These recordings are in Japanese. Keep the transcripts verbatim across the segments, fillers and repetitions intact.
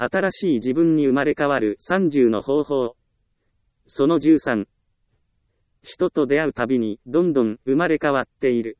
新しい自分に生まれ変わるさんじゅうの方法。そのじゅうさん。人と出会うたびにどんどん生まれ変わっている。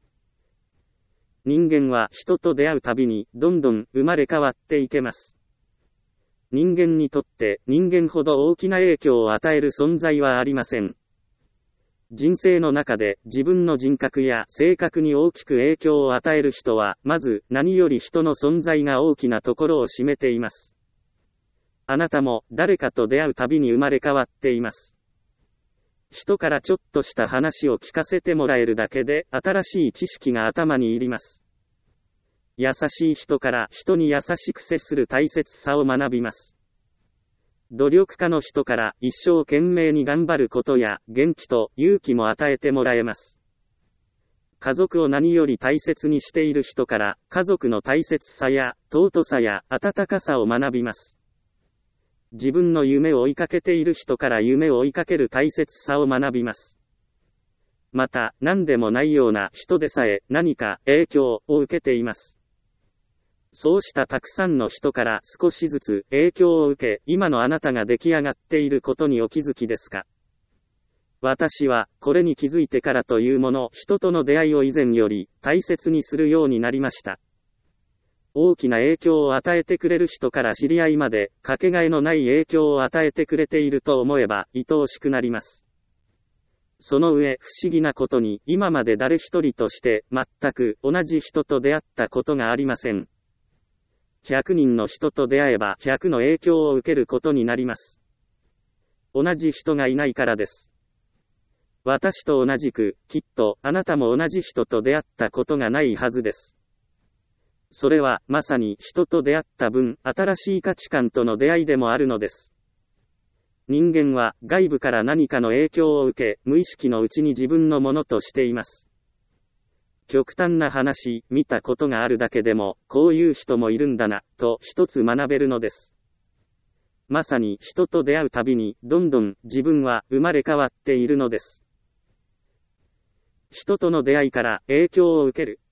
人間は人と出会うたびにどんどん生まれ変わっていけます。人間にとって人間ほど大きな影響を与える存在はありません。人生の中で自分の人格や性格に大きく影響を与える人は、まず何より人の存在が大きなところを占めています。あなたも誰かと出会うたびに生まれ変わっています。人からちょっとした話を聞かせてもらえるだけで新しい知識が頭に入ります。優しい人から人に優しく接する大切さを学びます。努力家の人から一生懸命に頑張ることや元気と勇気も与えてもらえます。家族を何より大切にしている人から家族の大切さや尊さや温かさを学びます。自分の夢を追いかけている人から夢を追いかける大切さを学びます。また、何でもないような人でさえ何か影響を受けています。そうしたたくさんの人から少しずつ影響を受け、今のあなたが出来上がっていることにお気づきですか？私は、これに気づいてからというもの、人との出会いを以前より大切にするようになりました。大きな影響を与えてくれる人から知り合いまで、かけがえのない影響を与えてくれていると思えば、愛おしくなります。その上、不思議なことに、今まで誰一人として、全く同じ人と出会ったことがありません。ひゃくにんの人と出会えばひゃくの影響を受けることになります。同じ人がいないからです。私と同じく、きっとあなたも同じ人と出会ったことがないはずです。それはまさに人と出会った分、新しい価値観との出会いでもあるのです。人間は外部から何かの影響を受け、無意識のうちに自分のものとしています。極端な話、見たことがあるだけでも、こういう人もいるんだな、と一つ学べるのです。まさに人と出会うたびに、どんどん自分は生まれ変わっているのです。人との出会いから影響を受ける。